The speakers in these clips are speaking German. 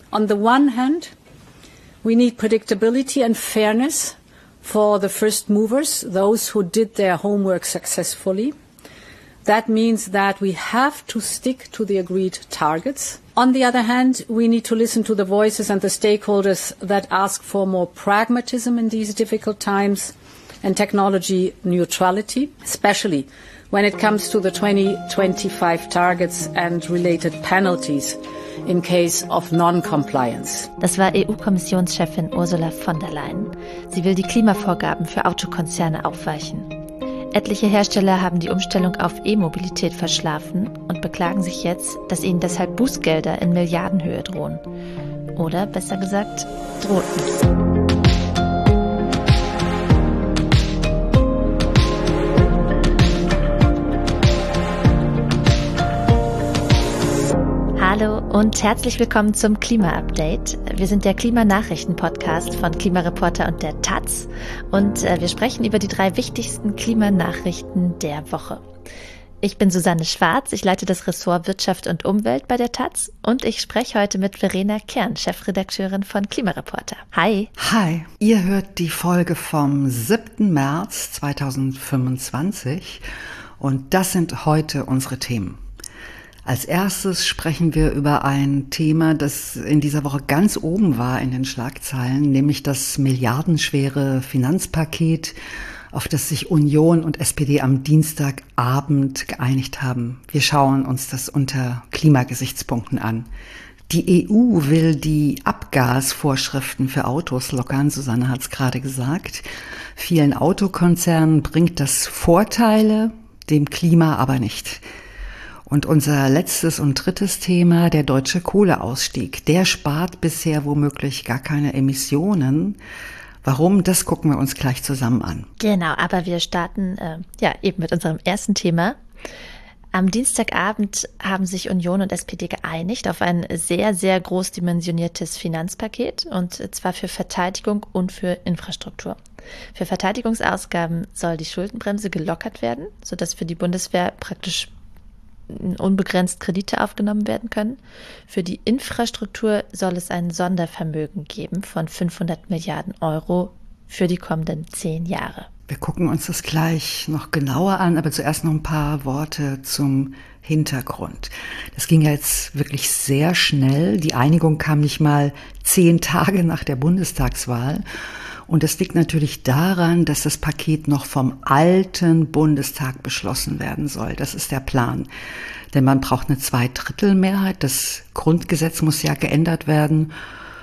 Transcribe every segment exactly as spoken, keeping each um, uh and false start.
On the one hand, we need predictability and fairness for the first movers, those who did their homework successfully. That means that we have to stick to the agreed targets. On the other hand, we need to listen to the voices and the stakeholders that ask for more pragmatism in these difficult times and technology neutrality, especially when it comes to the twenty twenty-five targets and related penalties in case of non-compliance. Das war E U-Kommissionschefin Ursula von der Leyen. Sie will die Klimavorgaben für Autokonzerne aufweichen. Etliche Hersteller haben die Umstellung auf E-Mobilität verschlafen und beklagen sich jetzt, dass ihnen deshalb Bußgelder in Milliardenhöhe drohen. Oder besser gesagt, drohten. Hallo und herzlich willkommen zum Klima-Update. Wir sind der Klimanachrichten-Podcast von Klimareporter und der Taz und wir sprechen über die drei wichtigsten Klimanachrichten der Woche. Ich bin Susanne Schwarz, ich leite das Ressort Wirtschaft und Umwelt bei der Taz und ich spreche heute mit Verena Kern, Chefredakteurin von Klimareporter. Hi. Hi. Ihr hört die Folge vom siebten März zweitausendfünfundzwanzig und das sind heute unsere Themen. Als erstes sprechen wir über ein Thema, das in dieser Woche ganz oben war in den Schlagzeilen, nämlich das milliardenschwere Finanzpaket, auf das sich Union und S P D am Dienstagabend geeinigt haben. Wir schauen uns das unter Klimagesichtspunkten an. Die E U will die Abgasvorschriften für Autos lockern, Susanne hat es gerade gesagt. Vielen Autokonzernen bringt das Vorteile, dem Klima aber nicht. Und unser letztes und drittes Thema, der deutsche Kohleausstieg. Der spart bisher womöglich gar keine Emissionen. Warum? Das gucken wir uns gleich zusammen an. Genau, aber wir starten äh, ja eben mit unserem ersten Thema. Am Dienstagabend haben sich Union und S P D geeinigt auf ein sehr, sehr groß dimensioniertes Finanzpaket und zwar für Verteidigung und für Infrastruktur. Für Verteidigungsausgaben soll die Schuldenbremse gelockert werden, sodass für die Bundeswehr praktisch unbegrenzt Kredite aufgenommen werden können. Für die Infrastruktur soll es ein Sondervermögen geben von fünfhundert Milliarden Euro für die kommenden zehn Jahre. Wir gucken uns das gleich noch genauer an, aber zuerst noch ein paar Worte zum Hintergrund. Das ging ja jetzt wirklich sehr schnell. Die Einigung kam nicht mal zehn Tage nach der Bundestagswahl. Und das liegt natürlich daran, dass das Paket noch vom alten Bundestag beschlossen werden soll. Das ist der Plan. Denn man braucht eine Zweidrittelmehrheit. Das Grundgesetz muss ja geändert werden.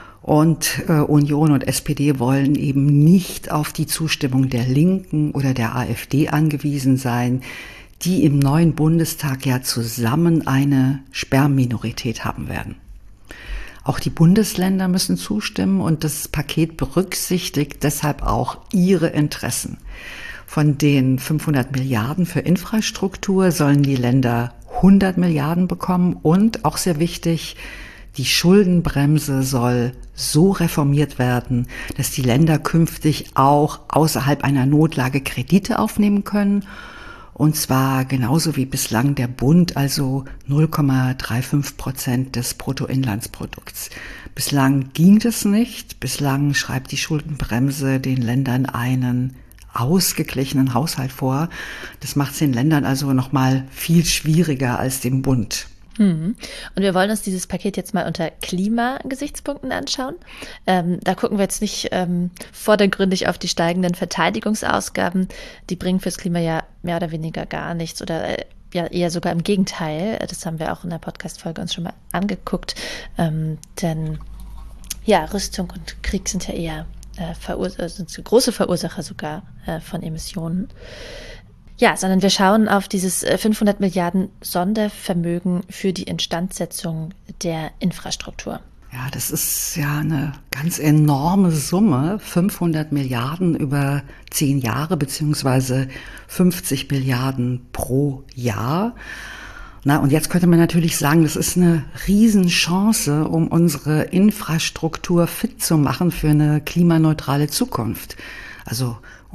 Und äh, Union und S P D wollen eben nicht auf die Zustimmung der Linken oder der AfD angewiesen sein, die im neuen Bundestag ja zusammen eine Sperrminorität haben werden. Auch die Bundesländer müssen zustimmen und das Paket berücksichtigt deshalb auch ihre Interessen. Von den fünfhundert Milliarden für Infrastruktur sollen die Länder hundert Milliarden bekommen und, auch sehr wichtig, die Schuldenbremse soll so reformiert werden, dass die Länder künftig auch außerhalb einer Notlage Kredite aufnehmen können. Und zwar genauso wie bislang der Bund, also null Komma fünfunddreißig Prozent des Bruttoinlandsprodukts. Bislang ging das nicht. Bislang schreibt die Schuldenbremse den Ländern einen ausgeglichenen Haushalt vor. Das macht es den Ländern also nochmal viel schwieriger als dem Bund. Und wir wollen uns dieses Paket jetzt mal unter Klimagesichtspunkten anschauen. Ähm, da gucken wir jetzt nicht ähm, vordergründig auf die steigenden Verteidigungsausgaben. Die bringen fürs Klima ja mehr oder weniger gar nichts oder äh, ja eher sogar im Gegenteil. Das haben wir auch in der Podcast-Folge uns schon mal angeguckt. Ähm, denn ja, Rüstung und Krieg sind ja eher äh, verur- sind große Verursacher sogar äh, von Emissionen. Ja, sondern wir schauen auf dieses fünfhundert Milliarden Sondervermögen für die Instandsetzung der Infrastruktur. Ja, das ist ja eine ganz enorme Summe, fünfhundert Milliarden über zehn Jahre beziehungsweise fünfzig Milliarden pro Jahr. Na, und jetzt könnte man natürlich sagen, das ist eine Riesenchance, um unsere Infrastruktur fit zu machen für eine klimaneutrale Zukunft. Also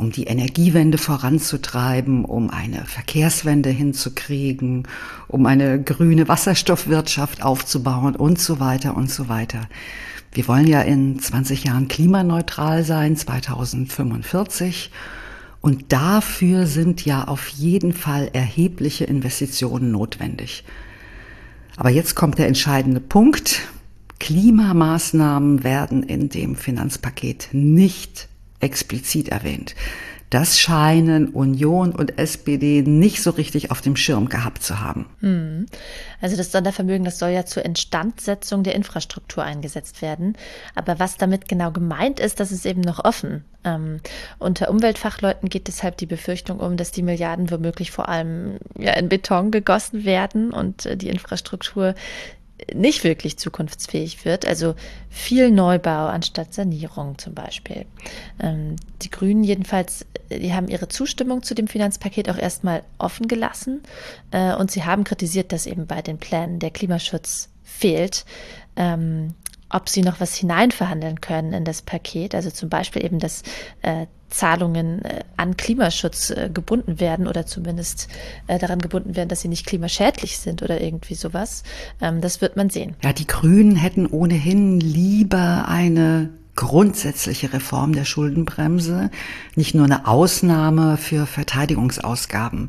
um die Energiewende voranzutreiben, um eine Verkehrswende hinzukriegen, um eine grüne Wasserstoffwirtschaft aufzubauen und so weiter und so weiter. Wir wollen ja in zwanzig Jahren klimaneutral sein, zweitausendfünfundvierzig. Und dafür sind ja auf jeden Fall erhebliche Investitionen notwendig. Aber jetzt kommt der entscheidende Punkt. Klimamaßnahmen werden in dem Finanzpaket nicht explizit erwähnt. Das scheinen Union und S P D nicht so richtig auf dem Schirm gehabt zu haben. Hm. Also das Sondervermögen, das soll ja zur Instandsetzung der Infrastruktur eingesetzt werden. Aber was damit genau gemeint ist, das ist eben noch offen. Ähm, unter Umweltfachleuten geht deshalb die Befürchtung um, dass die Milliarden womöglich vor allem ja, in Beton gegossen werden und äh, die Infrastruktur nicht wirklich zukunftsfähig wird, also viel Neubau anstatt Sanierung zum Beispiel. Ähm, die Grünen jedenfalls, die haben ihre Zustimmung zu dem Finanzpaket auch erstmal offen gelassen äh, und sie haben kritisiert, dass eben bei den Plänen der Klimaschutz fehlt. Ähm, ob sie noch was hineinverhandeln können in das Paket, also zum Beispiel eben, dass äh, Zahlungen äh, an Klimaschutz äh, gebunden werden oder zumindest äh, daran gebunden werden, dass sie nicht klimaschädlich sind oder irgendwie sowas. Ähm, das wird man sehen. Ja, die Grünen hätten ohnehin lieber eine grundsätzliche Reform der Schuldenbremse, nicht nur eine Ausnahme für Verteidigungsausgaben.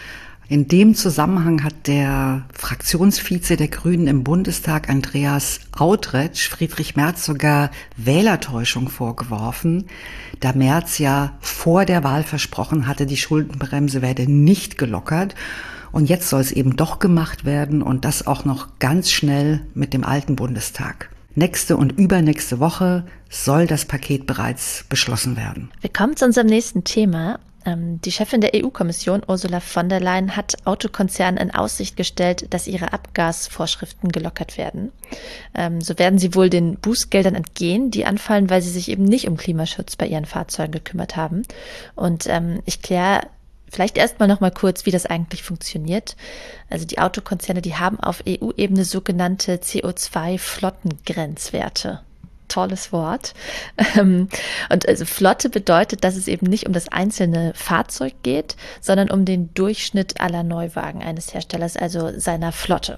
In dem Zusammenhang hat der Fraktionsvize der Grünen im Bundestag, Andreas Outretsch, Friedrich Merz sogar Wählertäuschung vorgeworfen, da Merz ja vor der Wahl versprochen hatte, die Schuldenbremse werde nicht gelockert. Und jetzt soll es eben doch gemacht werden und das auch noch ganz schnell mit dem alten Bundestag. Nächste und übernächste Woche soll das Paket bereits beschlossen werden. Wir kommen zu unserem nächsten Thema. Die Chefin der E U-Kommission, Ursula von der Leyen, hat Autokonzernen in Aussicht gestellt, dass ihre Abgasvorschriften gelockert werden. So werden sie wohl den Bußgeldern entgehen, die anfallen, weil sie sich eben nicht um Klimaschutz bei ihren Fahrzeugen gekümmert haben. Und ich kläre vielleicht erstmal noch mal kurz, wie das eigentlich funktioniert. Also die Autokonzerne, die haben auf E U-Ebene sogenannte C O zwei Flottengrenzwerte. Tolles Wort. Und also Flotte bedeutet, dass es eben nicht um das einzelne Fahrzeug geht, sondern um den Durchschnitt aller Neuwagen eines Herstellers, also seiner Flotte.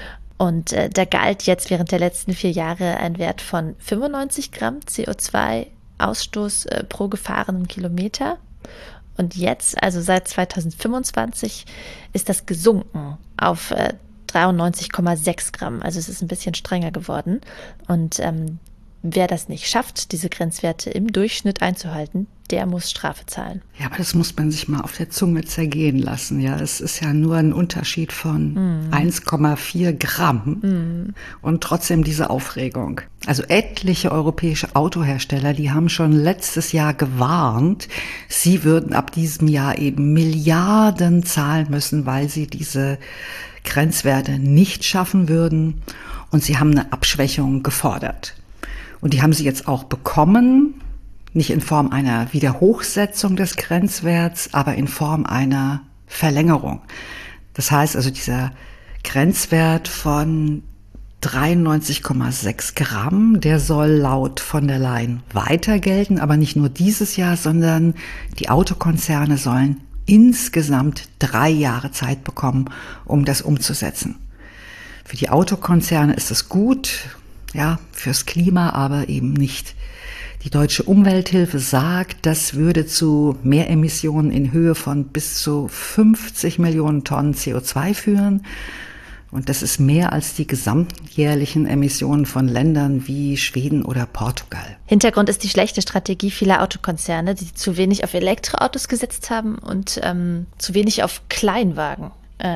Und äh, da galt jetzt während der letzten vier Jahre ein Wert von fünfundneunzig Gramm C O zwei Ausstoß äh, pro gefahrenen Kilometer. Und jetzt, also seit zweitausendfünfundzwanzig, ist das gesunken auf äh, dreiundneunzig Komma sechs Gramm. Also es ist ein bisschen strenger geworden. Und ähm, wer das nicht schafft, diese Grenzwerte im Durchschnitt einzuhalten, der muss Strafe zahlen. Ja, aber das muss man sich mal auf der Zunge zergehen lassen. Ja, es ist ja nur ein Unterschied von mm. eins Komma vier Gramm mm. und trotzdem diese Aufregung. Also etliche europäische Autohersteller, die haben schon letztes Jahr gewarnt, sie würden ab diesem Jahr eben Milliarden zahlen müssen, weil sie diese Grenzwerte nicht schaffen würden. Und sie haben eine Abschwächung gefordert. Und die haben sie jetzt auch bekommen, nicht in Form einer Wiederhochsetzung des Grenzwerts, aber in Form einer Verlängerung. Das heißt also, dieser Grenzwert von dreiundneunzig Komma sechs Gramm, der soll laut von der Leyen weiter gelten, aber nicht nur dieses Jahr, sondern die Autokonzerne sollen insgesamt drei Jahre Zeit bekommen, um das umzusetzen. Für die Autokonzerne ist es gut, ja, fürs Klima aber eben nicht. Die Deutsche Umwelthilfe sagt, das würde zu Mehremissionen in Höhe von bis zu fünfzig Millionen Tonnen C O zwei führen. Und das ist mehr als die gesamtjährlichen Emissionen von Ländern wie Schweden oder Portugal. Hintergrund ist die schlechte Strategie vieler Autokonzerne, die zu wenig auf Elektroautos gesetzt haben und ähm, zu wenig auf Kleinwagen.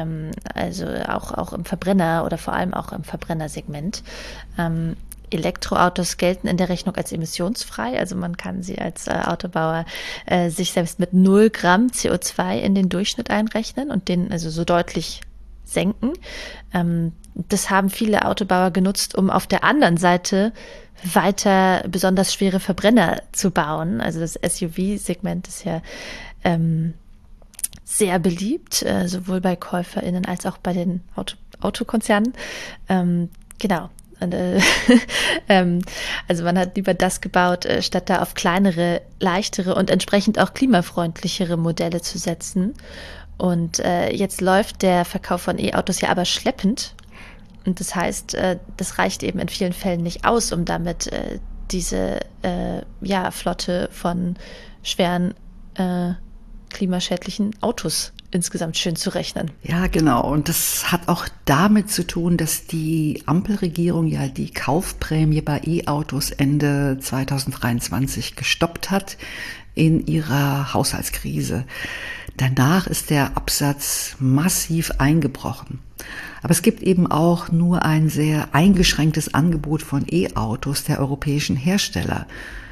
Also auch, auch im Verbrenner oder vor allem auch im Verbrennersegment. Ähm, Elektroautos gelten in der Rechnung als emissionsfrei, also man kann sie als äh, Autobauer äh, sich selbst mit null Gramm C O zwei in den Durchschnitt einrechnen und den also so deutlich senken. Ähm, das haben viele Autobauer genutzt, um auf der anderen Seite weiter besonders schwere Verbrenner zu bauen. Also das S U V-Segment ist ja ähm, sehr beliebt, äh, sowohl bei KäuferInnen als auch bei den Auto- Autokonzernen. Ähm, genau. Und, äh, ähm, Also man hat lieber das gebaut, statt da auf kleinere, leichtere und entsprechend auch klimafreundlichere Modelle zu setzen. Und äh, jetzt läuft der Verkauf von E-Autos ja aber schleppend. Und das heißt, äh, das reicht eben in vielen Fällen nicht aus, um damit äh, diese äh, ja, Flotte von schweren äh, klimaschädlichen Autos insgesamt schön zu rechnen. Ja, genau. Und das hat auch damit zu tun, dass die Ampelregierung ja die Kaufprämie bei E-Autos Ende zwanzig dreiundzwanzig gestoppt hat in ihrer Haushaltskrise. Danach ist der Absatz massiv eingebrochen. Aber es gibt eben auch nur ein sehr eingeschränktes Angebot von E-Autos der europäischen Hersteller.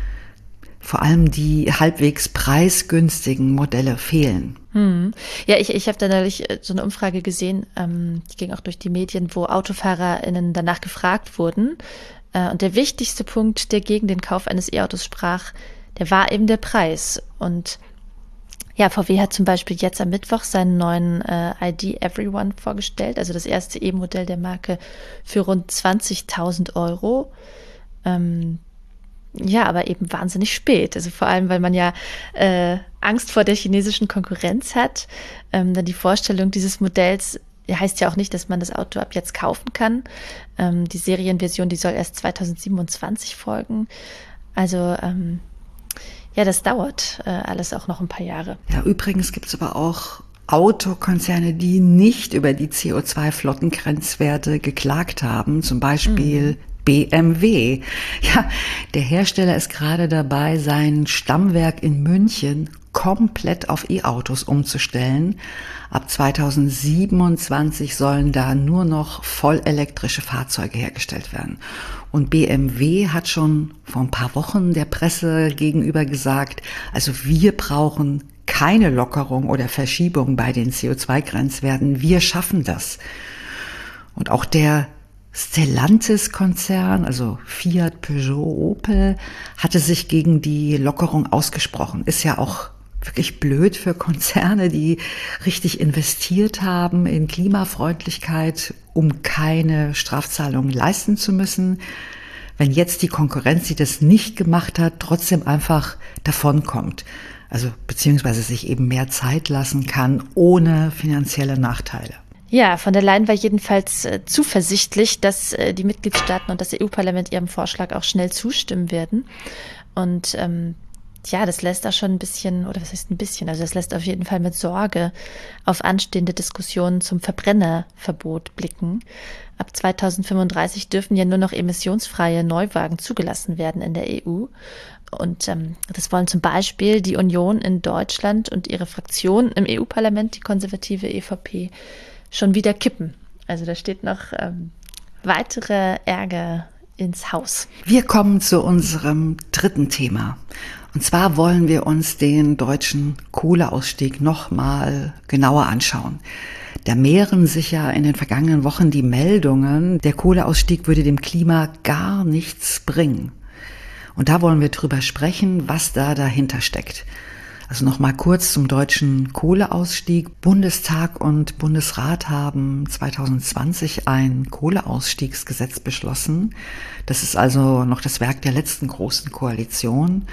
Vor allem die halbwegs preisgünstigen Modelle fehlen. Hm. Ja, ich, ich habe da neulich so eine Umfrage gesehen, ähm, die ging auch durch die Medien, wo AutofahrerInnen danach gefragt wurden. Äh, und der wichtigste Punkt, der gegen den Kauf eines E-Autos sprach, der war eben der Preis. Und ja, V W hat zum Beispiel jetzt am Mittwoch seinen neuen äh, I D Everyone vorgestellt, also das erste E-Modell der Marke für rund zwanzigtausend Euro. Ähm, Ja, aber eben wahnsinnig spät. Also vor allem, weil man ja äh, Angst vor der chinesischen Konkurrenz hat. Ähm, dann die Vorstellung dieses Modells heißt ja auch nicht, dass man das Auto ab jetzt kaufen kann. Ähm, die Serienversion, die soll erst zweitausendsiebenundzwanzig folgen. Also ähm, ja, das dauert äh, alles auch noch ein paar Jahre. Ja, übrigens gibt es aber auch Autokonzerne, die nicht über die C O zwei Flottengrenzwerte geklagt haben. Zum Beispiel mhm. B M W. Ja, der Hersteller ist gerade dabei, sein Stammwerk in München komplett auf E-Autos umzustellen. Ab zweitausendsiebenundzwanzig sollen da nur noch vollelektrische Fahrzeuge hergestellt werden. Und B M W hat schon vor ein paar Wochen der Presse gegenüber gesagt, also wir brauchen keine Lockerung oder Verschiebung bei den C O zwei Grenzwerten. Wir schaffen das. Und auch der Stellantis-Konzern, also Fiat, Peugeot, Opel, hatte sich gegen die Lockerung ausgesprochen. Ist ja auch wirklich blöd für Konzerne, die richtig investiert haben in Klimafreundlichkeit, um keine Strafzahlungen leisten zu müssen. Wenn jetzt die Konkurrenz, die das nicht gemacht hat, trotzdem einfach davonkommt. Also beziehungsweise sich eben mehr Zeit lassen kann, ohne finanzielle Nachteile. Ja, von der Leyen war jedenfalls äh, zuversichtlich, dass äh, die Mitgliedstaaten und das E U-Parlament ihrem Vorschlag auch schnell zustimmen werden. Und ähm, ja, das lässt auch schon ein bisschen, oder was heißt ein bisschen, also das lässt auf jeden Fall mit Sorge auf anstehende Diskussionen zum Verbrennerverbot blicken. Ab zweitausendfünfunddreißig dürfen ja nur noch emissionsfreie Neuwagen zugelassen werden in der E U. Und ähm, das wollen zum Beispiel die Union in Deutschland und ihre Fraktion im E U-Parlament, die konservative E V P, schon wieder kippen. Also da steht noch ähm, weitere Ärger ins Haus. Wir kommen zu unserem dritten Thema. Und zwar wollen wir uns den deutschen Kohleausstieg noch mal genauer anschauen. Da mehren sich ja in den vergangenen Wochen die Meldungen, der Kohleausstieg würde dem Klima gar nichts bringen. Und da wollen wir drüber sprechen, was da dahinter steckt. Also noch mal kurz zum deutschen Kohleausstieg. Bundestag und Bundesrat haben zweitausendzwanzig ein Kohleausstiegsgesetz beschlossen. Das ist also noch das Werk der letzten großen Koalition.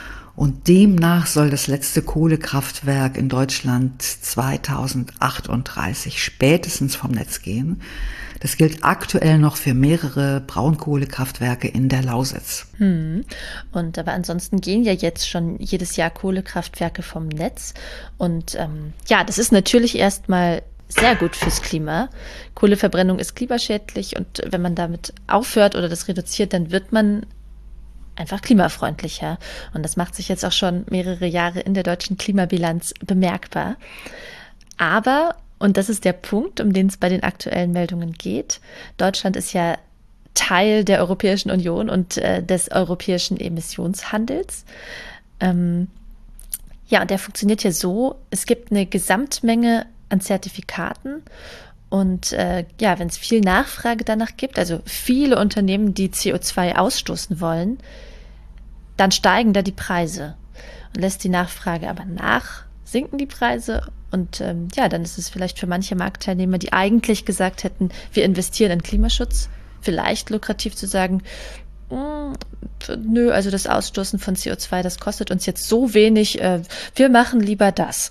Und demnach soll das letzte Kohlekraftwerk in Deutschland zweitausendachtunddreißig spätestens vom Netz gehen. Das gilt aktuell noch für mehrere Braunkohlekraftwerke in der Lausitz. Hm. Und aber ansonsten gehen ja jetzt schon jedes Jahr Kohlekraftwerke vom Netz. Und ähm, ja, das ist natürlich erstmal sehr gut fürs Klima. Kohleverbrennung ist klimaschädlich und wenn man damit aufhört oder das reduziert, dann wird man einfach klimafreundlicher. Und das macht sich jetzt auch schon mehrere Jahre in der deutschen Klimabilanz bemerkbar. Aber, und das ist der Punkt, um den es bei den aktuellen Meldungen geht, Deutschland ist ja Teil der Europäischen Union und äh, des europäischen Emissionshandels. Ähm, ja, und der funktioniert ja so, es gibt eine Gesamtmenge an Zertifikaten. Und äh, ja, wenn es viel Nachfrage danach gibt, also viele Unternehmen, die C O zwei ausstoßen wollen, dann steigen da die Preise. Und lässt die Nachfrage aber nach, sinken die Preise. Und ähm, ja, dann ist es vielleicht für manche Marktteilnehmer, die eigentlich gesagt hätten, wir investieren in Klimaschutz, vielleicht lukrativ zu sagen, nö, also das Ausstoßen von C O zwei, das kostet uns jetzt so wenig, äh, wir machen lieber das.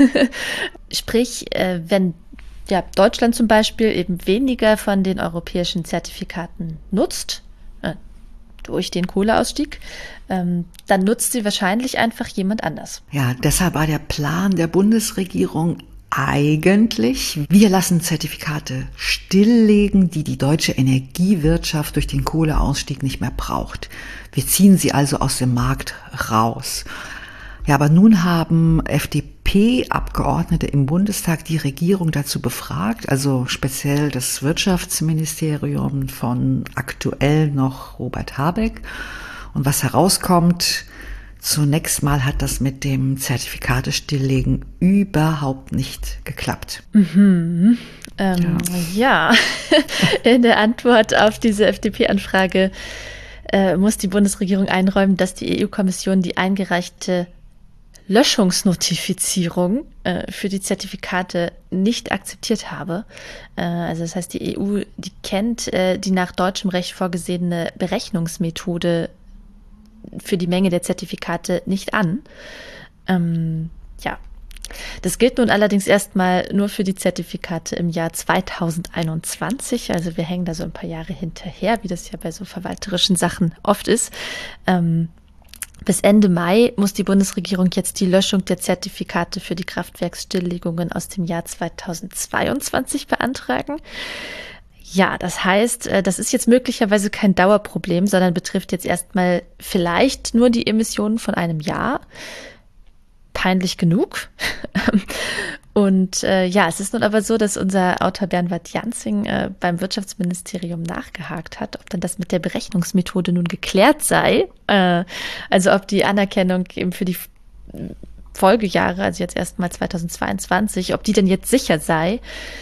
Sprich, äh, wenn ja, Deutschland zum Beispiel eben weniger von den europäischen Zertifikaten nutzt, äh, durch den Kohleausstieg, ähm, dann nutzt sie wahrscheinlich einfach jemand anders. Ja, deshalb war der Plan der Bundesregierung eigentlich, wir lassen Zertifikate stilllegen, die die deutsche Energiewirtschaft durch den Kohleausstieg nicht mehr braucht. Wir ziehen sie also aus dem Markt raus. Ja, aber nun haben F D P-Abgeordnete im Bundestag die Regierung dazu befragt, also speziell das Wirtschaftsministerium von aktuell noch Robert Habeck. Und was herauskommt, zunächst mal hat das mit dem Zertifikate-Stilllegen überhaupt nicht geklappt. Mhm. Ähm, ja, ja. In der Antwort auf diese F D P-Anfrage äh, muss die Bundesregierung einräumen, dass die E U-Kommission die eingereichte Löschungsnotifizierung äh, für die Zertifikate nicht akzeptiert habe. Äh, also das heißt, die E U, die kennt äh, die nach deutschem Recht vorgesehene Berechnungsmethode für die Menge der Zertifikate nicht an. Ähm, ja, das gilt nun allerdings erstmal nur für die Zertifikate im Jahr zweitausendeinundzwanzig. Also wir hängen da so ein paar Jahre hinterher, wie das ja bei so verwalterischen Sachen oft ist. Ähm, Bis Ende Mai muss die Bundesregierung jetzt die Löschung der Zertifikate für die Kraftwerksstilllegungen aus dem Jahr zweitausendzweiundzwanzig beantragen. Ja, das heißt, das ist jetzt möglicherweise kein Dauerproblem, sondern betrifft jetzt erstmal vielleicht nur die Emissionen von einem Jahr. Peinlich genug. Und äh, ja, es ist nun aber so, dass unser Autor Bernward Janzing äh, beim Wirtschaftsministerium nachgehakt hat, ob dann das mit der Berechnungsmethode nun geklärt sei. Äh, also ob die Anerkennung eben für die Folgejahre, also jetzt erstmal zweitausendzweiundzwanzig, ob die denn jetzt sicher sei.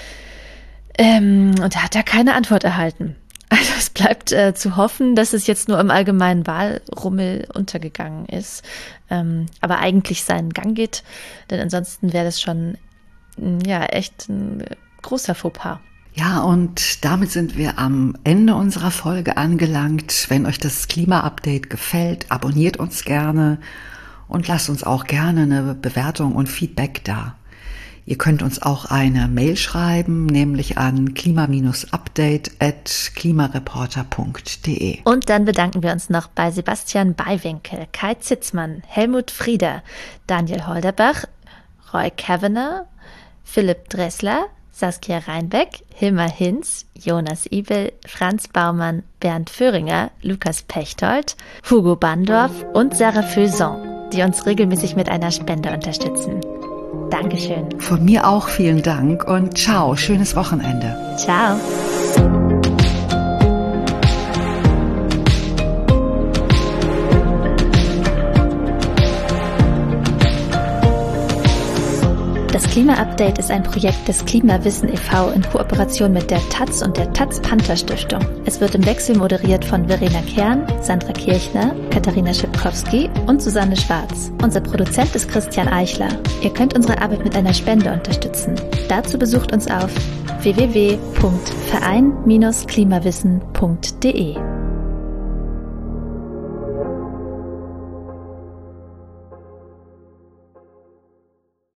Ähm, und da hat er keine Antwort erhalten. Also es bleibt äh, zu hoffen, dass es jetzt nur im allgemeinen Wahlrummel untergegangen ist, ähm, aber eigentlich seinen Gang geht, denn ansonsten wäre das schon ja echt ein großer Fauxpas. Ja, und damit sind wir am Ende unserer Folge angelangt. Wenn euch das Klima-Update gefällt, abonniert uns gerne und lasst uns auch gerne eine Bewertung und Feedback da. Ihr könnt uns auch eine Mail schreiben, nämlich an klima-update at klimareporter punkt de. Und dann bedanken wir uns noch bei Sebastian Beiwinkel, Kai Zitzmann, Helmut Frieder, Daniel Holderbach, Roy Kavanagh, Philipp Dressler, Saskia Reinbeck, Hilmar Hinz, Jonas Ibel, Franz Baumann, Bernd Föhringer, Lukas Pechtold, Hugo Bandorf und Sarah Feuson, die uns regelmäßig mit einer Spende unterstützen. Dankeschön. Von mir auch vielen Dank und ciao, schönes Wochenende. Ciao. Das Klima-Update ist ein Projekt des Klimawissen e V in Kooperation mit der Taz und der Taz-Panther-Stiftung. Es wird im Wechsel moderiert von Verena Kern, Sandra Kirchner, Katharina Schipkowski und Susanne Schwarz. Unser Produzent ist Christian Eichler. Ihr könnt unsere Arbeit mit einer Spende unterstützen. Dazu besucht uns auf w w w punkt verein Bindestrich klimawissen punkt de.